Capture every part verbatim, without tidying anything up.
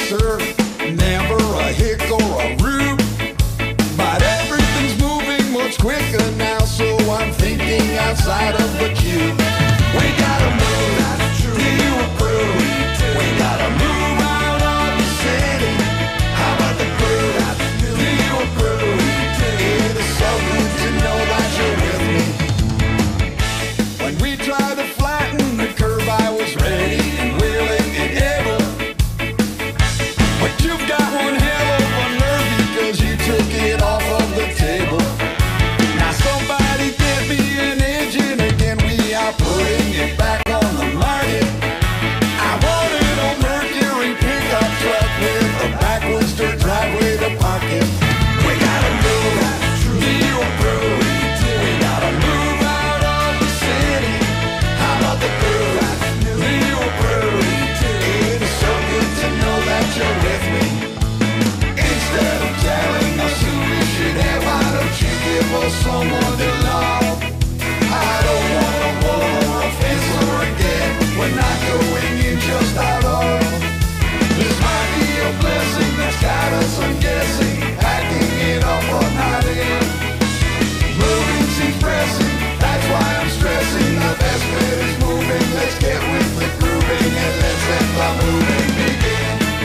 sir. Never a hick or a rube. But everything's moving much quicker now, so I'm thinking outside of the cube. We gotta move, that's true. Do you approve? We gotta move out of the city. How about the crew? Do you approve? It is so good to know that you're with me. When we tried to flatten the curve, I was ready and willing and able. But you've got one hell of a nerve because you took it off of the table. Now somebody get me an engine again. We are putting it back on the market. I wanted a Mercury pickup truck with a backwards dirt driveway to park it. We gotta move, do you approve? We gotta move out of the city. How about the crew? Do you approve? It is so good to know that you're with me. Instead of telling us who we should have, why don't you give us someone to love? I don't want a war or a fence or a gate. We're not going in just out of. This might be a blessing that's got us, I'm guessing, packing it up or not in. Moving seems pressing, that's why I'm stressing. The best bet is moving, let's get with the grooving and let's let the moving begin.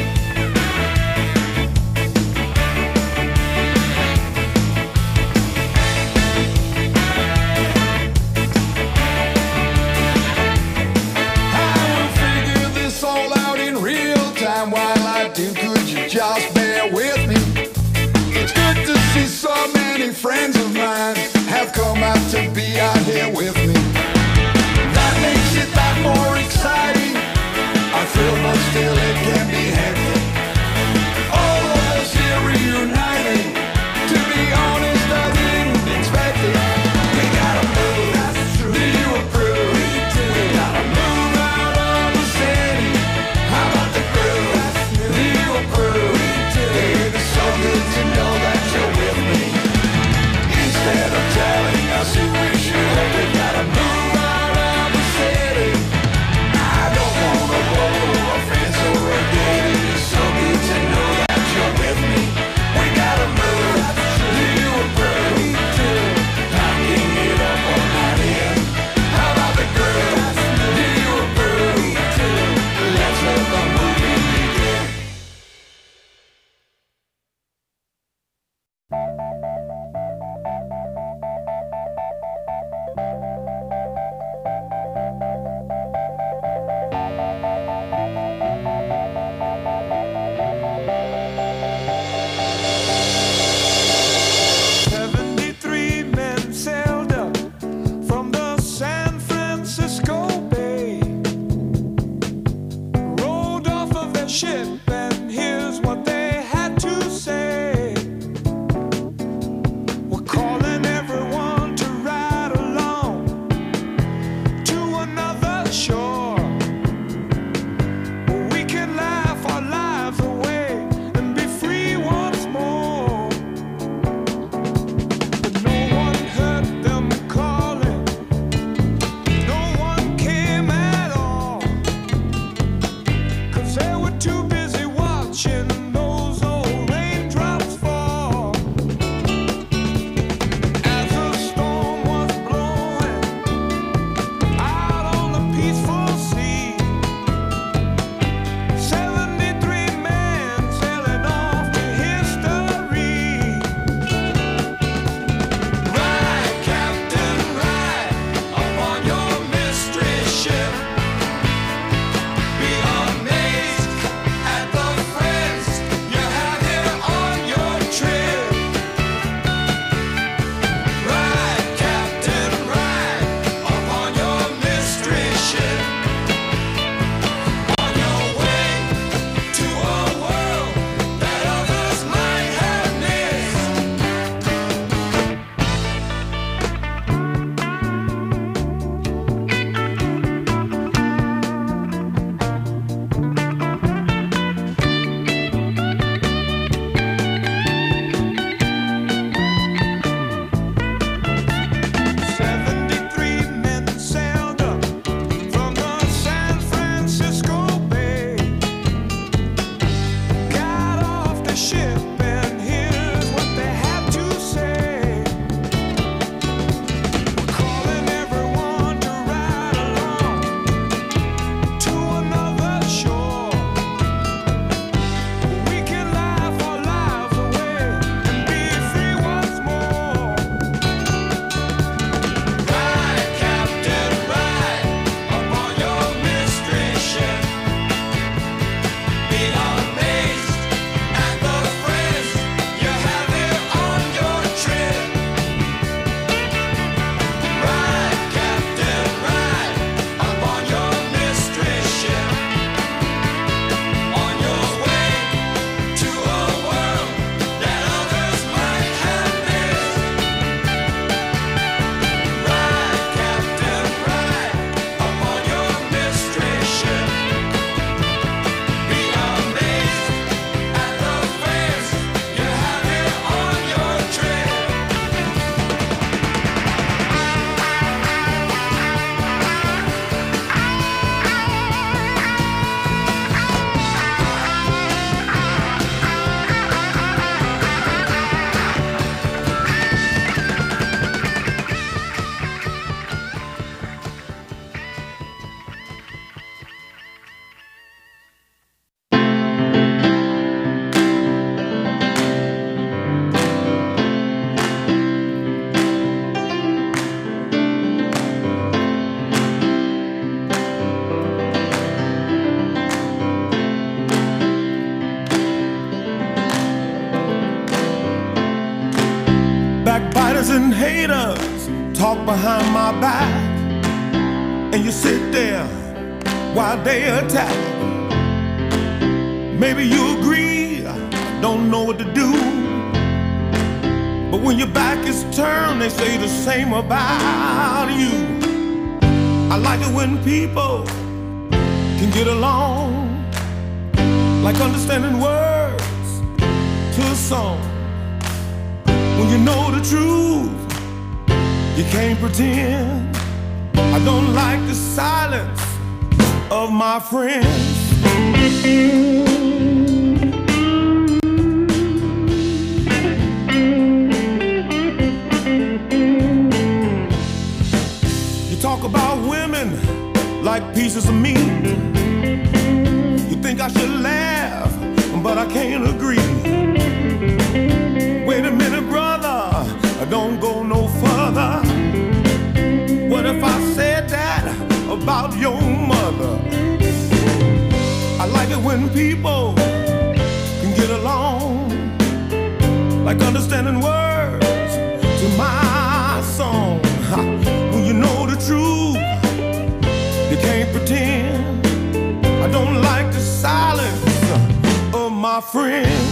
While I do, could you just bear with me? It's good to see so many friends of mine have come out to be out here with me. That makes it that more exciting. I feel but still it can be hectic. All of us here reuniting. To be honest, I didn't expect it. We gotta move, that's true. Do you approve? We gotta move out of the city. How about the crew? Do you approve? It is so good to know that you're with me. Instead of telling us who we should have, we gotta move out of the city. I don't want a wall or a fence or a gate. It is so good to know that you're with me. We gotta move. Do you approve? Packing it up or not in. How about the crew? Do you approve? Let's let the movie begin. Seventy-three men sailed up from the San Francisco Bay, rolled off of their ship, and here's what they had to say. We're calling everyone to ride along to another shore, where we can laugh our lives away and be free once more. But no one heard them calling, no one came at all, 'cause they were too busy worrying talk behind my back, and you sit there while they attack. Maybe you agree, I don't know what to do, but when your back is turned, they say the same about you. I like it when people can get along, like understanding words to a song. When you know the truth, you can't pretend. I don't like the silence of my friends. You talk about women like pieces of meat. You think I should laugh, but I can't agree. Wait a minute, brother, don't go no further. What if I said that about your mother? I like it when people can get along, like understanding words to my song. When you know the truth, you can't pretend. I don't like the silence of my friends.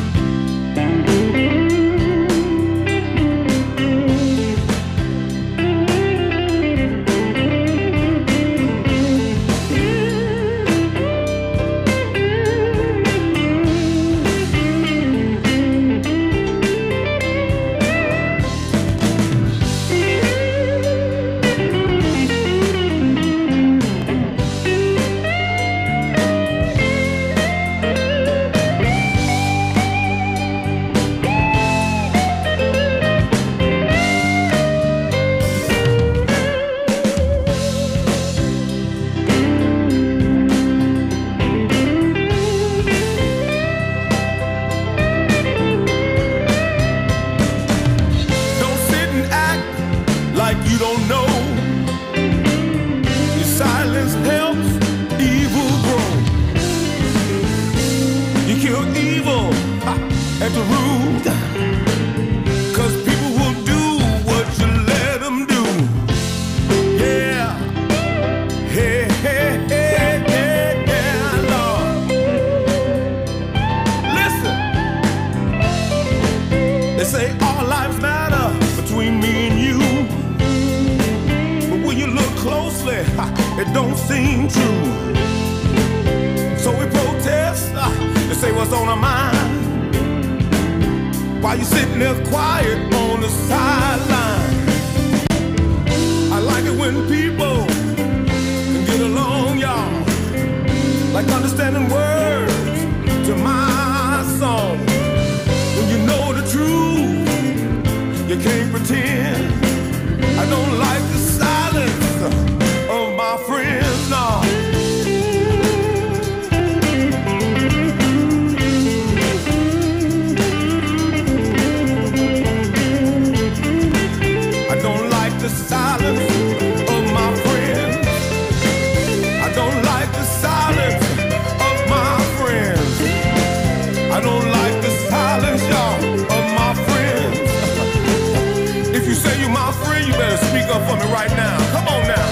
It don't seem true. So we protest and say what's on our mind, while you sitting there quiet on the sideline. I like it when people can get along, y'all, like understanding words to my song. When you know the truth, you can't pretend. I don't like the silence of my friends, no. I don't like the silence of my friends. I don't like the silence of my friends. I don't like the silence, y'all, of my friends. If you say you're my friend, you better speak up for me right now. Come on now.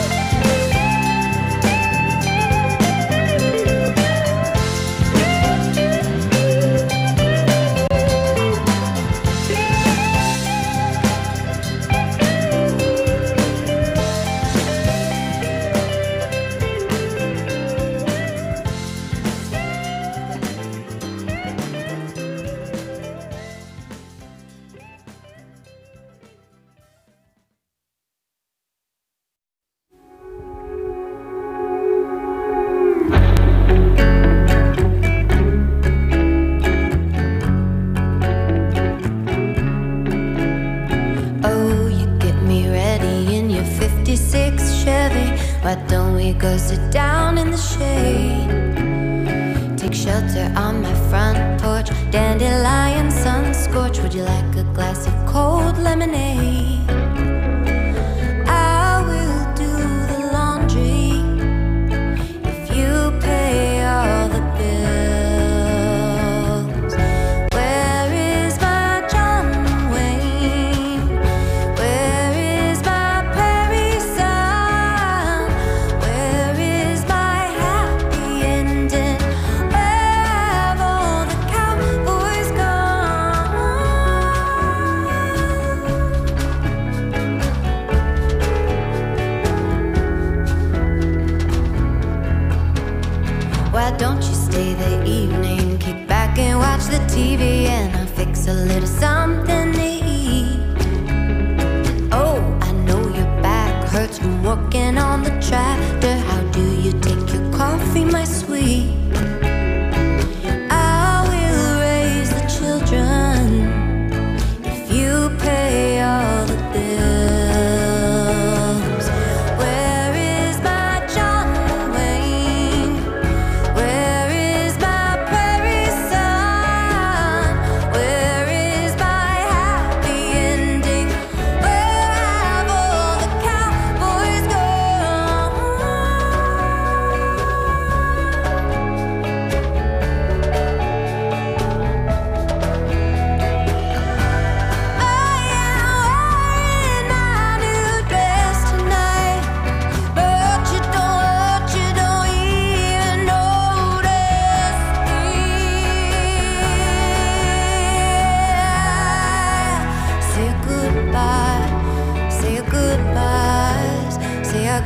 Why don't we go sit down in the shade? Take shelter on my front porch. Dandelion sun scorch. Would you like a glass of cold lemonade? I will do the laundry if you pay all the bills. Where is my John Wayne? Where is my don't you stay the evening? Kick back and watch the T V, and I'll fix a little something to eat. Oh, I know your back hurts from working on the tractor. How do you take your coffee, my sweet? I will raise the children if you pay all the bills. Where is my John Wayne? Where is my prairie son? Where is my happy ending? Where have all the cowboys gone? I am wearing my new dress tonight, but you don't, you don't even notice me. Say goodbye, say your goodbyes, say our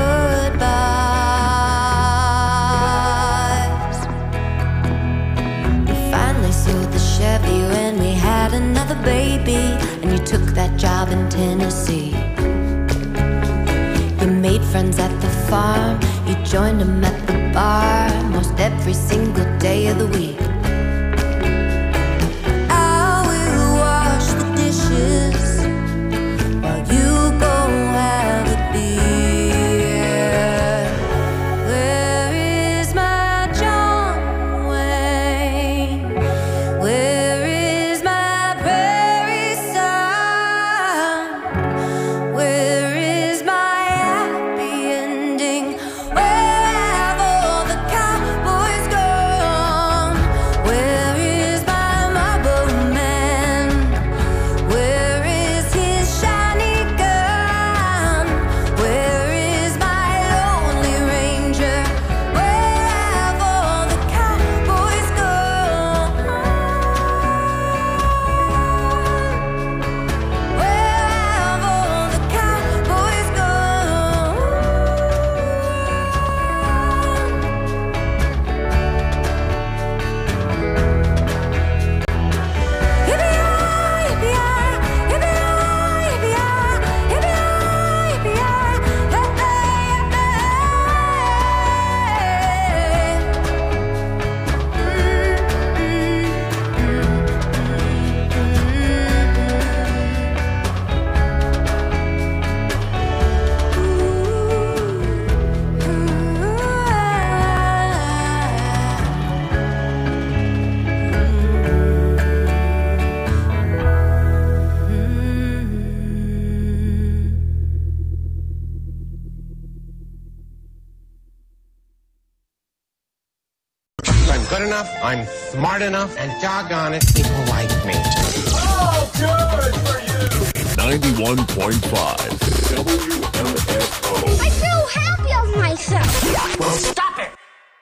goodbyes. We finally sold the Chevy when we had another baby, and you took that job in Tennessee. You made friends at the farm, you joined them at the bar most every single day of the week. I will wash the dishes while you go have a beer. Where is my John Wayne? Where is my prairie son? Where is my happy ending? Where have all the cowboys gone? Where is my marble man? Where is his shiny gun? Where is my lonely ranger? Where have all the cowboys gone? Where have all the cowboys gone? I'm good enough, I'm smart enough, and doggone it, people like me. ninety-one point five W M F O. I feel happy of myself. Well, stop it!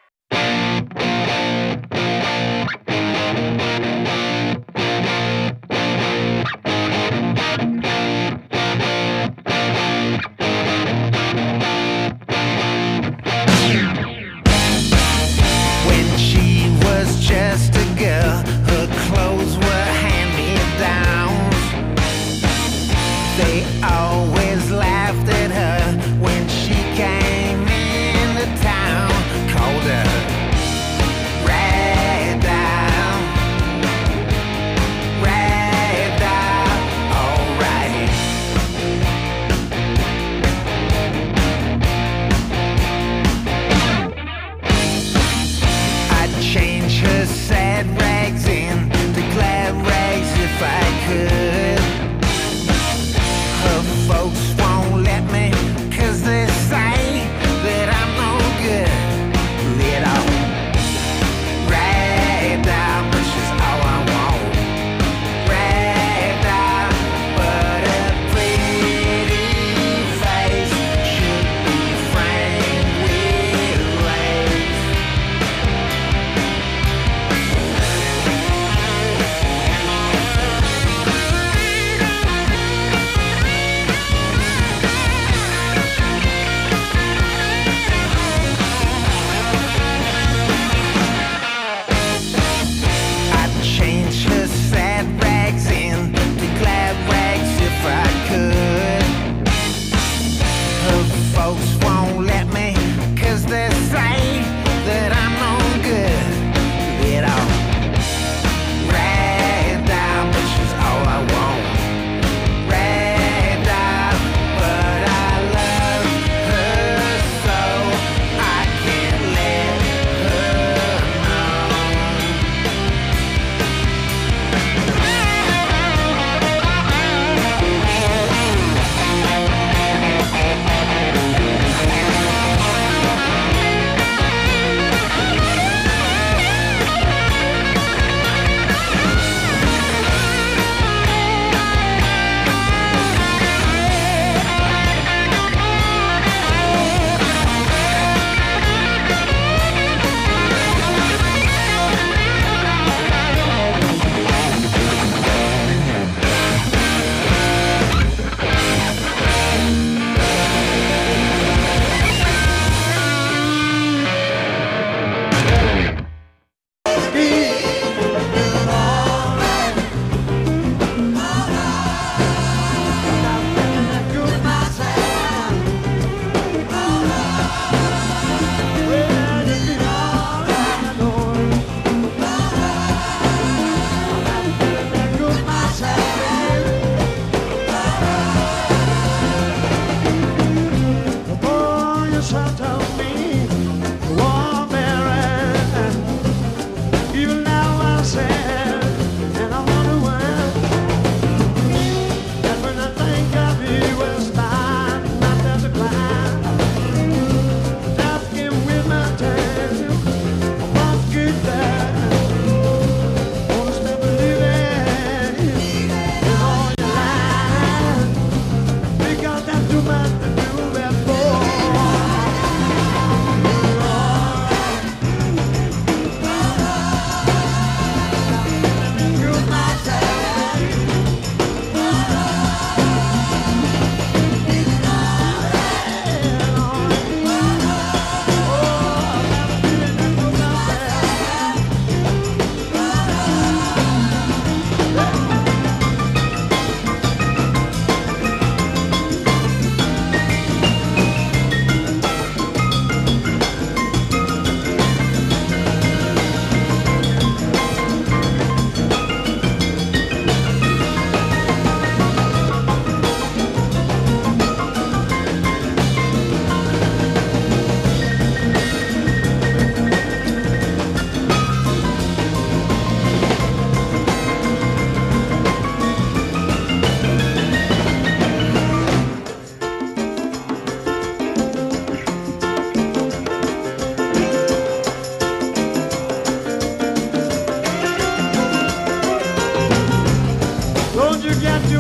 When she was just a girl, her clothes were hand-me-downs. They always laughed at her when she came into town. Called her Rag Doll, Rag Doll, alright. I'd change her sad rags into glad rags if I could. Her folks won't let me, 'cause they say that I'm no good. Little rag doll, but she's all I want. Rag doll, but a pretty face should be framed with lace.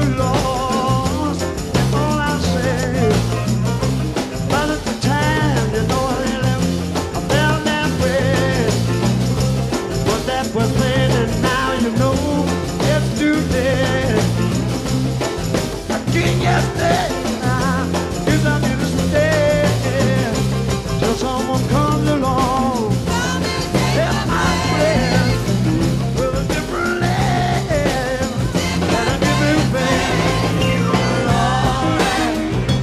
lost. That's all I'll say. But at the time, you know, I really, I felt that way. But that was then, and now you know it's too late. I can't just stay. Guess I'm here to stay till someone comes along. That's my friend with a different name and a different face. Alright.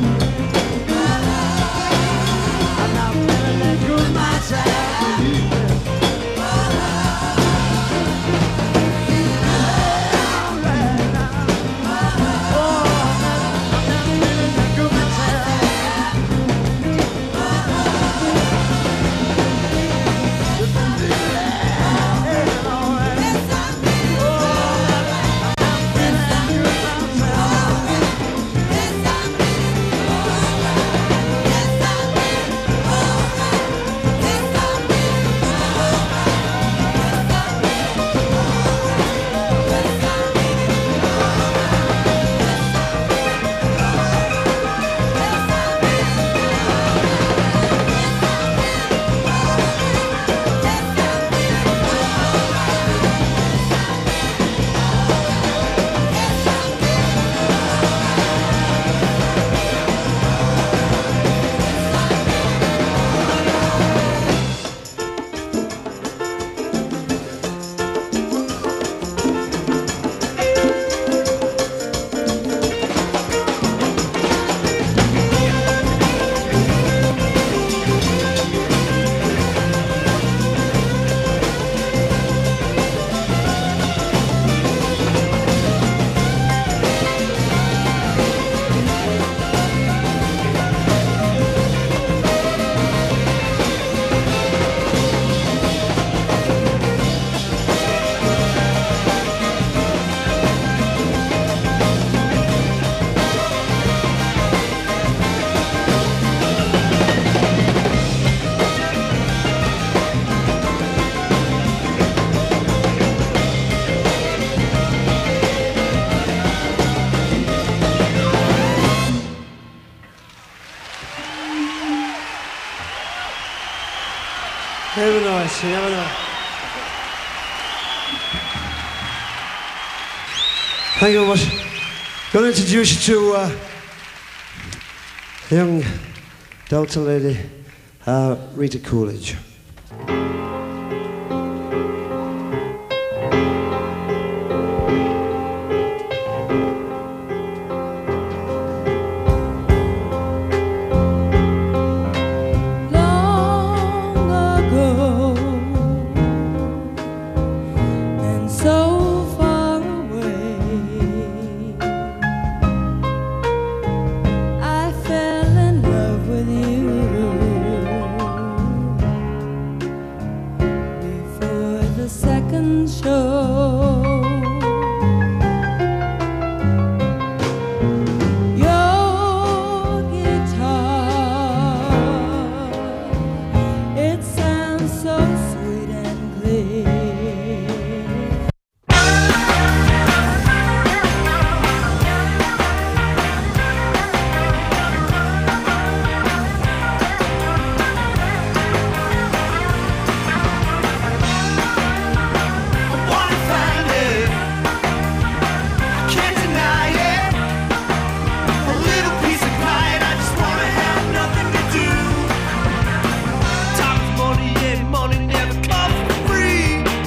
I'm not feeling that good myself. Very nice, you never know. Thank you very much. I'm going to introduce you to uh, a young Delta lady, uh, Rita Coolidge. Money never comes for free.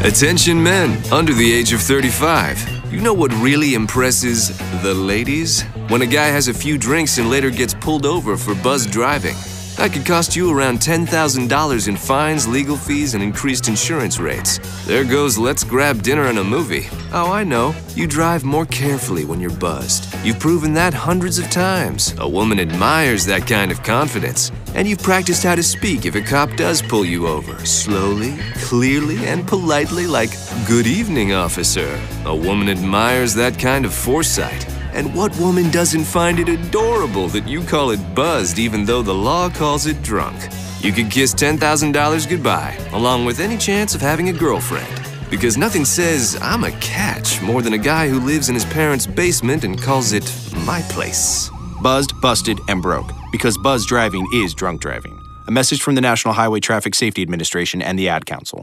Attention men under the age of thirty-five. You know what really impresses the ladies? When a guy has a few drinks and later gets pulled over for buzz driving. That could cost you around ten thousand dollars in fines, legal fees, and increased insurance rates. There goes let's grab dinner and a movie. Oh, I know. You drive more carefully when you're buzzed. You've proven that hundreds of times. A woman admires that kind of confidence. And you've practiced how to speak if a cop does pull you over. Slowly, clearly, and politely like, "Good evening, officer." A woman admires that kind of foresight. And what woman doesn't find it adorable that you call it buzzed even though the law calls it drunk? You could kiss ten thousand dollars goodbye, along with any chance of having a girlfriend. Because nothing says, "I'm a catch," more than a guy who lives in his parents' basement and calls it my place. Buzzed, busted, and broke. Because buzz driving is drunk driving. A message from the National Highway Traffic Safety Administration and the Ad Council.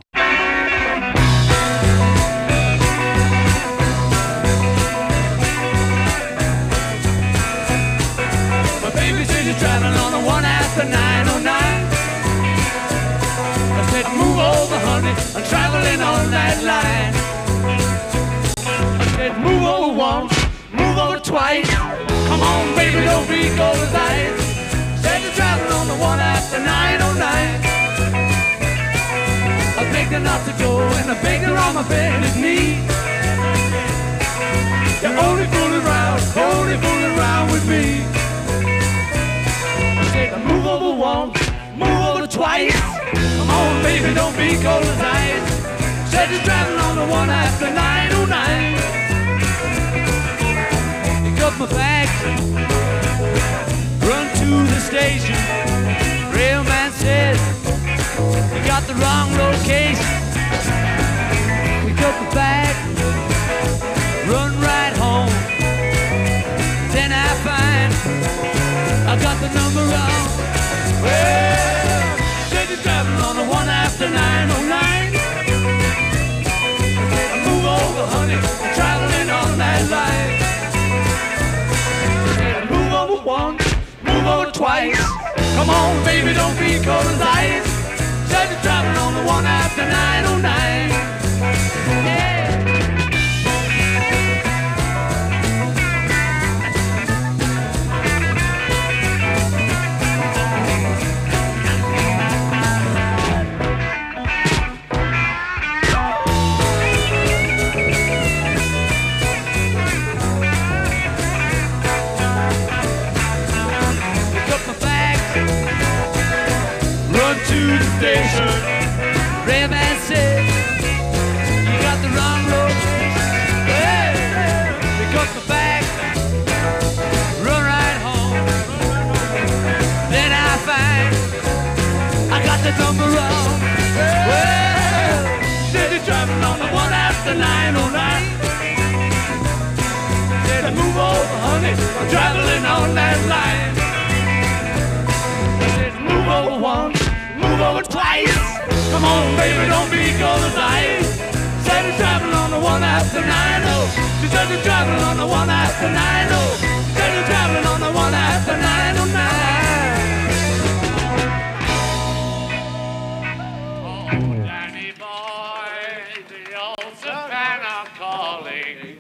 Driving on the one after nine oh nine. I said, move over, honey, I'm traveling on that line. I said, move over once, move over twice. Come on, baby, don't be cold as ice. Said you're driving on the one after nine oh nine. I begged her not to go, and I begged her on my bended knee. You're only fooling around, only fooling around with me. Move over once, move over twice. Come on, baby, don't be cold as ice. Said you're driving on the one after nine oh nine. Pick up my bag, run to the station. Railman said you got the wrong location. Pick up my bag, run right home. Then I find I got the number wrong. Well, said you're driving on the one after nine oh nine. Move over, honey, I'm traveling on that line. Said move over once, move over twice. Come on, baby, don't be cold as ice. Said you're driving on the one after nine oh nine. Yeah. To the station, Rayman said you got the wrong road. Hey, pick up the bag, run right home. Then I find I got the number wrong. Well, said you're driving on the one after nine oh nine. Said I move over, honey, I'm traveling on that line. I said move over once, move over twice. Come on, baby, don't be cold as ice. Said you're driving on the one after nine oh. She said you're driving on the one after nine oh. Said you're driving on the one after nine oh nine. Oh, Danny boy, the old Savannah calling.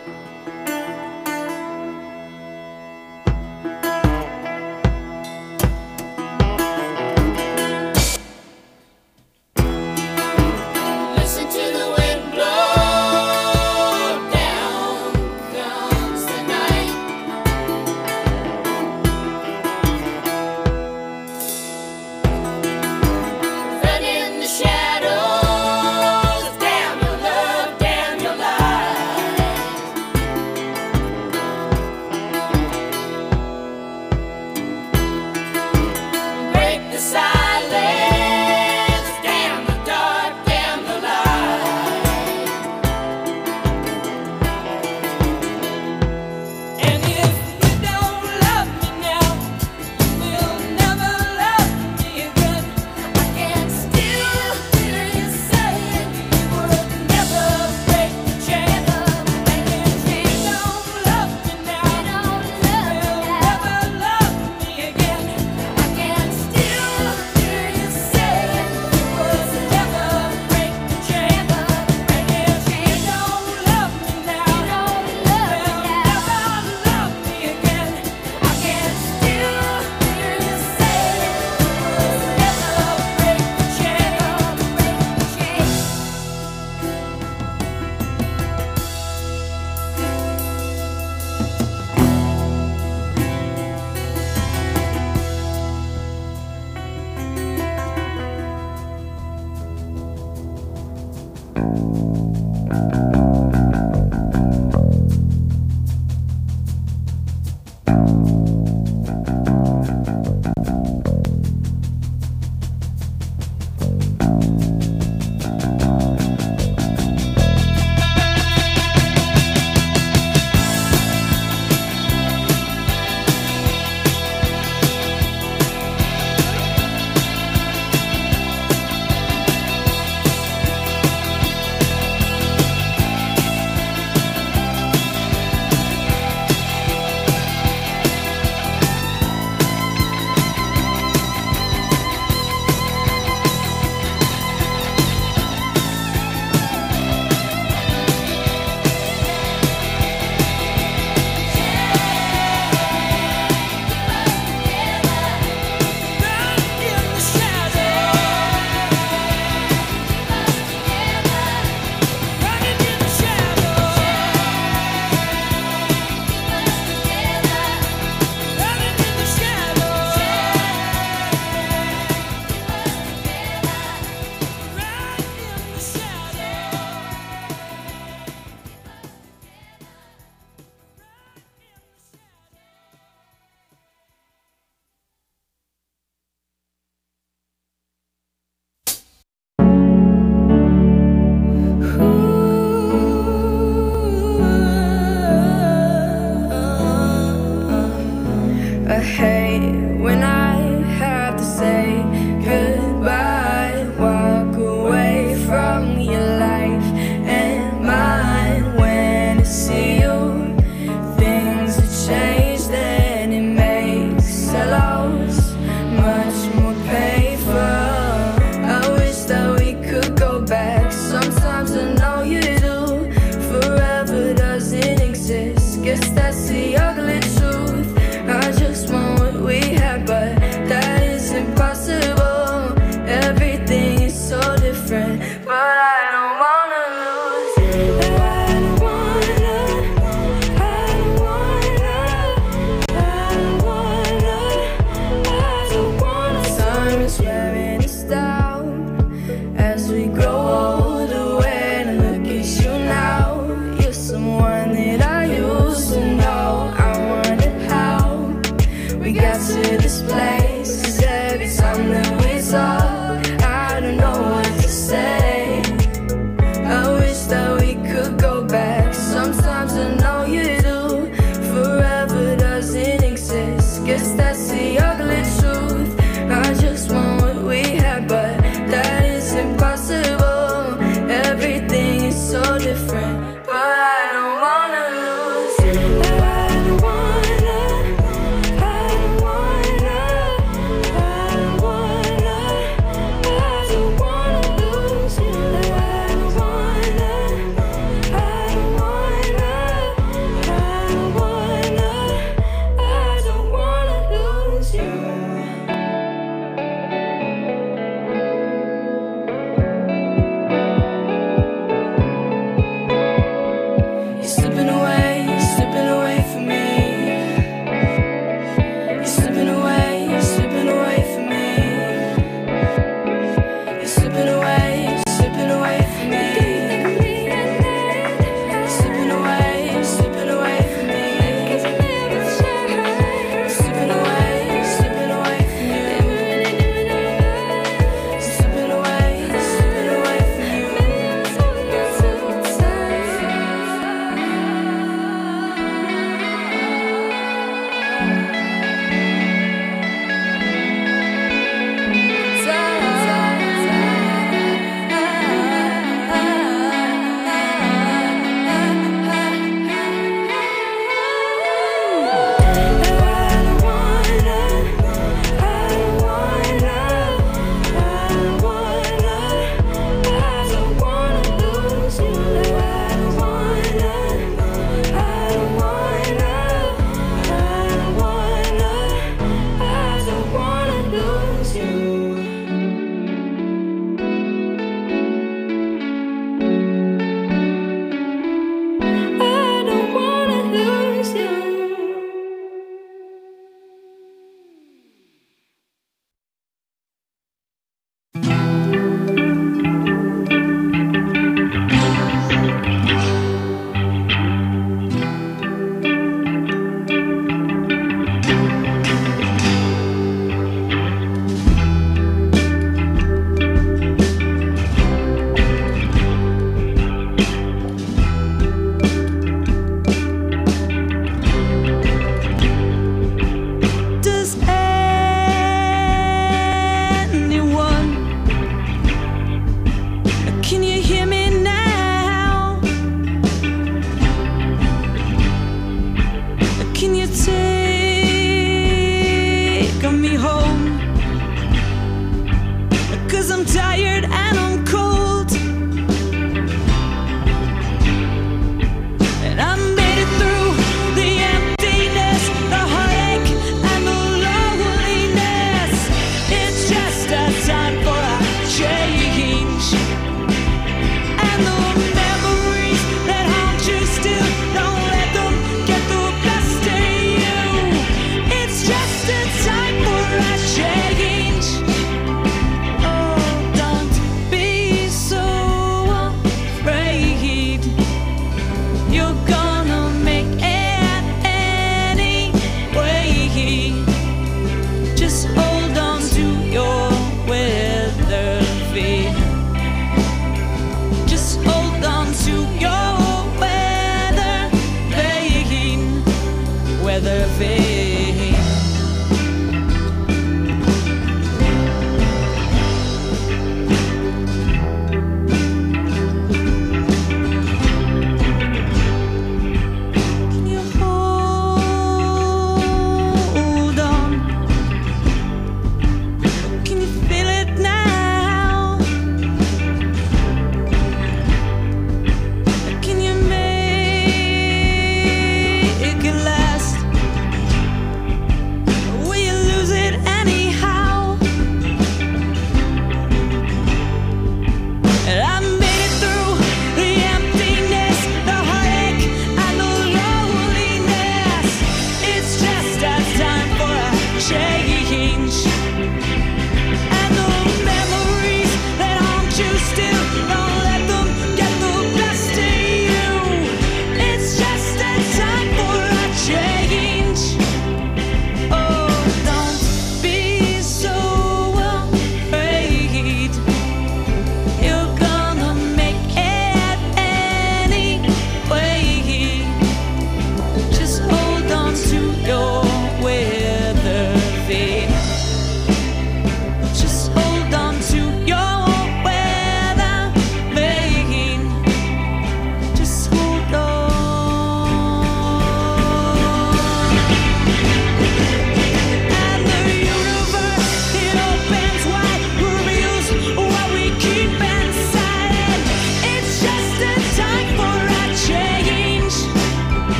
Listen to the wind blow, down comes the night. Run in the shadows, damn your love, damn your life.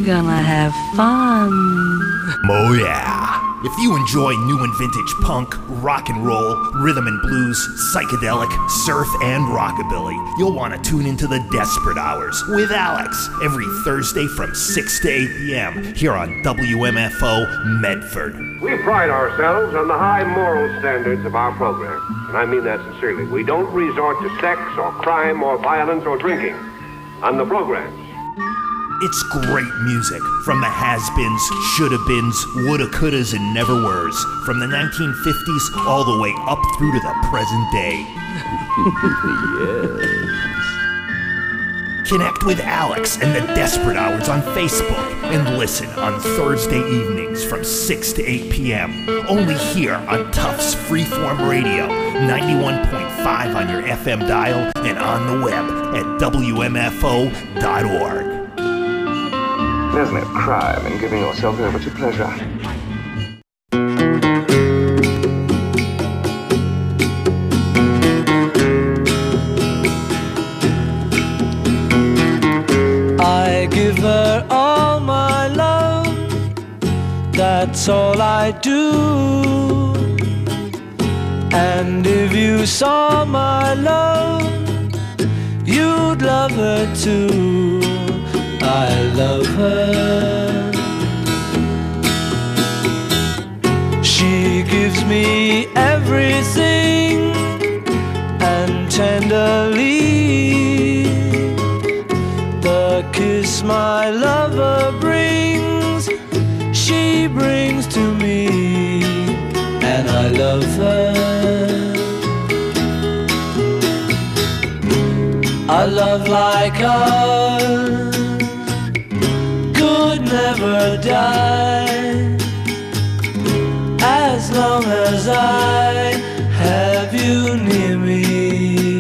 we're gonna have fun. Oh yeah. If you enjoy new and vintage punk, rock and roll, rhythm and blues, psychedelic, surf, and rockabilly, you'll want to tune into the Desperate Hours with Alex every Thursday from six to eight p.m. here on W M F O Medford. We pride ourselves on the high moral standards of our program, and I mean that sincerely. We don't resort to sex or crime or violence or drinking on the programs. It's great music from the has-beens, shoulda-beens, woulda, couldas, and never-weres, from the nineteen fifties all the way up through to the present day. Yes. Connect with Alex and the Desperate Hours on Facebook and listen on Thursday evenings from six to eight p.m. only here on Tufts Freeform Radio, ninety-one point five on your F M dial and on the web at W M F O dot org. There's no crime in giving yourself over to pleasure. I give her all my love, that's all I do. And if you saw my love, you'd love her too. I love her. She gives me everything, and tenderly the kiss my lover brings, she brings to me, and I love her. A love like ours could never die, as long as I have you near me.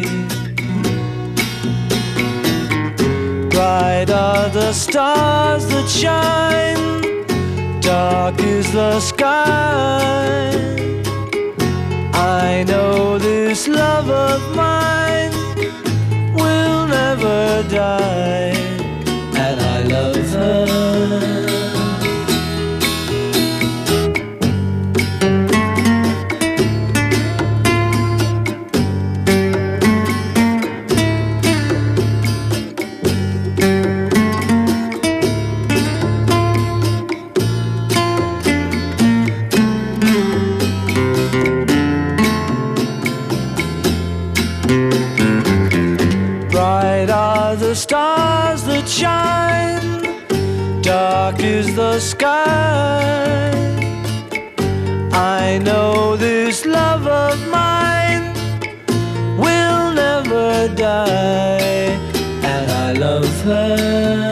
Bright are the stars that shine, dark is the sky. I know this love of mine will never die, and I love her. Bright are the stars that shine, dark is the sky. I know this love of mine will never die, and I love her.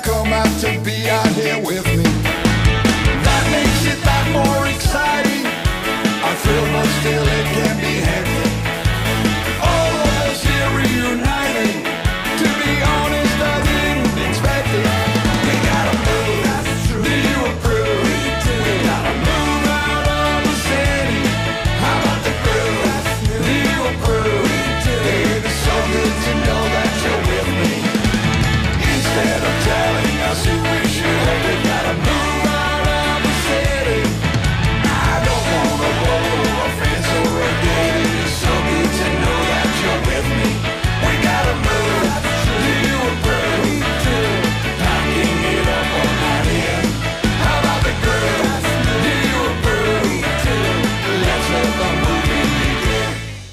come out to be out here with me. That makes it that more exciting. I feel but still it can be hectic. All of us here reuniting. To be honest, I didn't expect it. We gotta move. Do you approve? We gotta move out of the city. How about the groove? Do you approve? Baby, it's so good to know that you're with me. Instead of telling us who we should have, we gotta move out of the city. I don't wanna go to a fence or a gate. It's so good to know that you're with me. We gotta move. Do you approve? Packing it up on that end. How about the groove? Do you approve? Let's let the movie begin.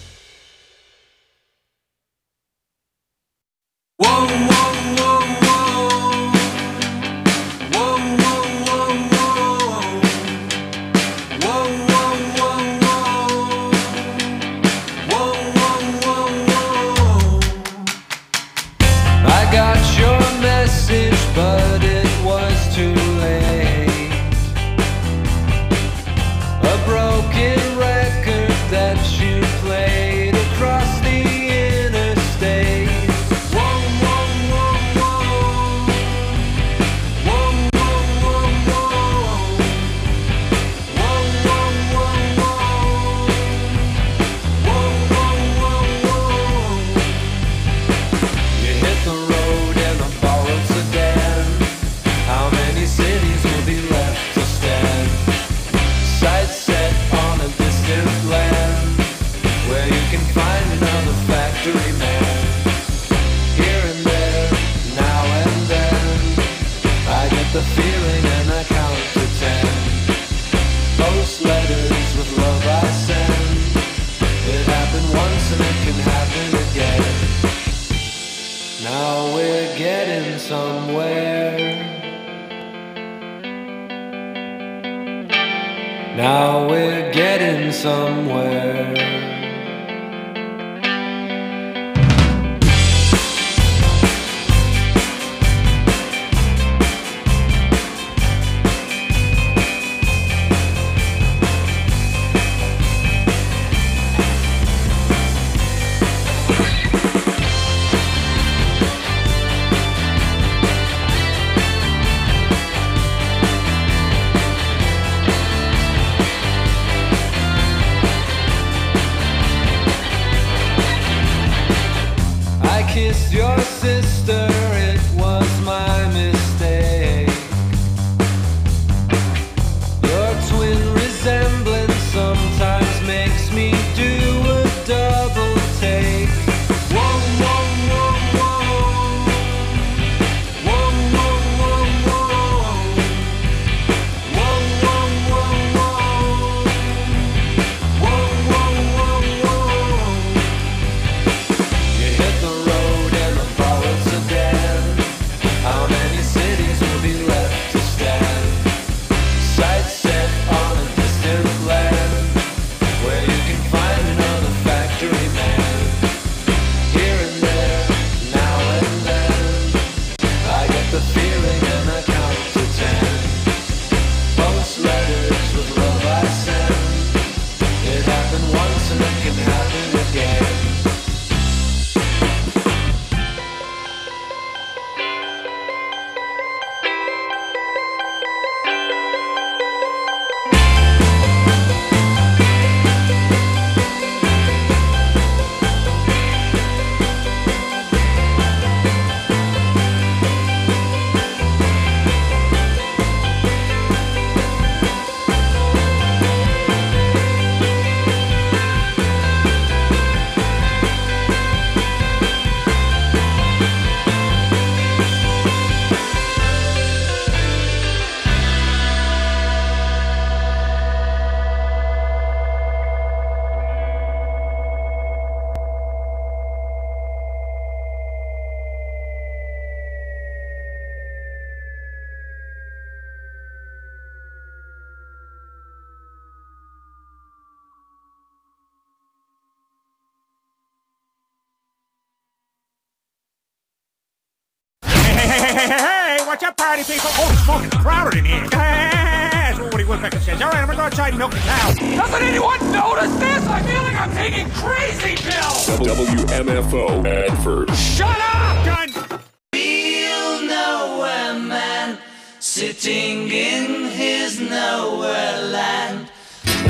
Whoa, whoa, whoa, whoa. Whoa, whoa, whoa, whoa. Whoa, whoa, whoa, whoa. Whoa, whoa, whoa, whoa. I got your message, but it was too late. A broken record that you played across the interstate. Whoa, whoa, whoa, whoa. Whoa, whoa, whoa, whoa. Whoa, whoa, whoa, whoa. Whoa, whoa, whoa, whoa. You hit the road in a borrowed sedan. How many cities will be left to stand? Sights set on a distant land, where you can find another factory man. Here and there, now and then, I get the feeling and I count to ten. Post letters with love I send. It happened once and it can happen again. Now we're getting somewhere. Now we're getting somewhere. hey, hey, hey, hey, hey, watch out, party people. Oh, it's smoking crowded in here. That's what Woody Woodpecker says. All right, I'm gonna go outside and milk the cow. Doesn't anyone notice this? I feel like I'm taking crazy pills. W M F O advert. Shut up, Gun! Real nowhere man, sitting in his nowhere land.